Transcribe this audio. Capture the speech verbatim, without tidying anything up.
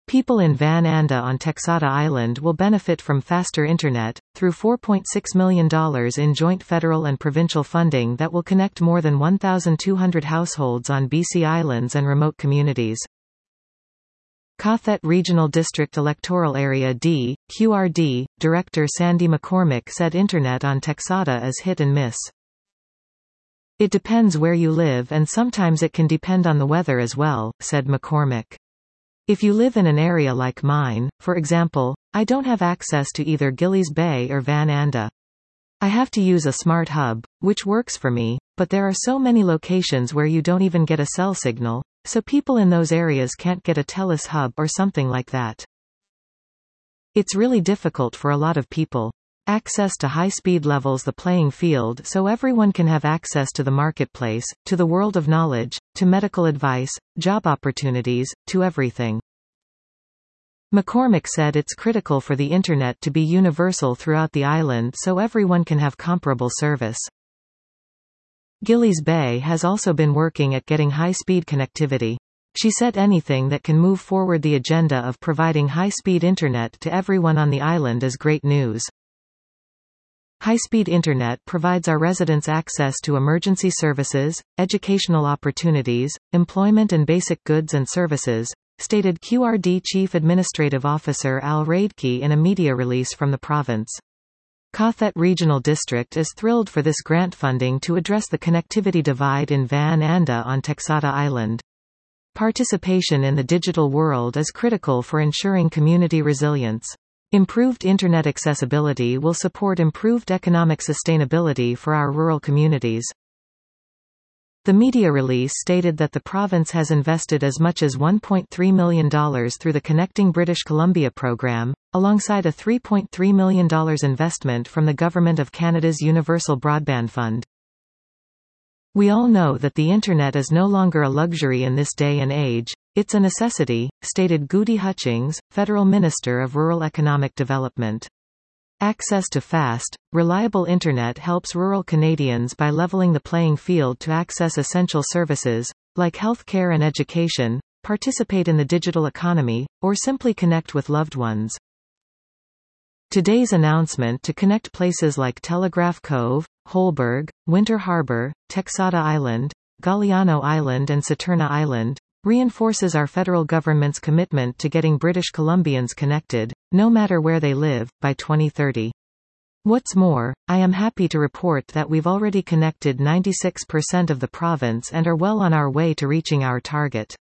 People in Van Anda on Texada Island will benefit from faster internet, through four point six million dollars in joint federal and provincial funding that will connect more than one thousand two hundred households on B C Islands and remote communities. Cathet Regional District Electoral Area D, Q R D, Director Sandy McCormick said internet on Texada is hit and miss. It depends where you live and sometimes it can depend on the weather as well, said McCormick. If you live in an area like mine, for example, I don't have access to either Gillies Bay or Van Anda. I have to use a smart hub, which works for me, but there are so many locations where you don't even get a cell signal, so people in those areas can't get a Telus hub or something like that. It's really difficult for a lot of people. Access to high speed levels the playing field so everyone can have access to the marketplace, to the world of knowledge, to medical advice, job opportunities, to everything. McCormick said it's critical for the internet to be universal throughout the island so everyone can have comparable service. Gillies Bay has also been working at getting high-speed connectivity. She said anything that can move forward the agenda of providing high-speed internet to everyone on the island is great news. High-speed internet provides our residents access to emergency services, educational opportunities, employment and basic goods and services, stated Q R D Chief Administrative Officer Al Raidke in a media release from the province. Cathet Regional District is thrilled for this grant funding to address the connectivity divide in Van Anda on Texada Island. Participation in the digital world is critical for ensuring community resilience. Improved internet accessibility will support improved economic sustainability for our rural communities. The media release stated that the province has invested as much as one point three million dollars through the Connecting British Columbia program, alongside a three point three million dollars investment from the Government of Canada's Universal Broadband Fund. We all know that the internet is no longer a luxury in this day and age, it's a necessity, stated Goody Hutchings, Federal Minister of Rural Economic Development. Access to fast, reliable internet helps rural Canadians by leveling the playing field to access essential services, like healthcare and education, participate in the digital economy, or simply connect with loved ones. Today's announcement to connect places like Telegraph Cove, Holberg, Winter Harbour, Texada Island, Galiano Island and Saturna Island, reinforces our federal government's commitment to getting British Columbians connected, no matter where they live, by twenty thirty. What's more, I am happy to report that we've already connected ninety-six percent of the province and are well on our way to reaching our target.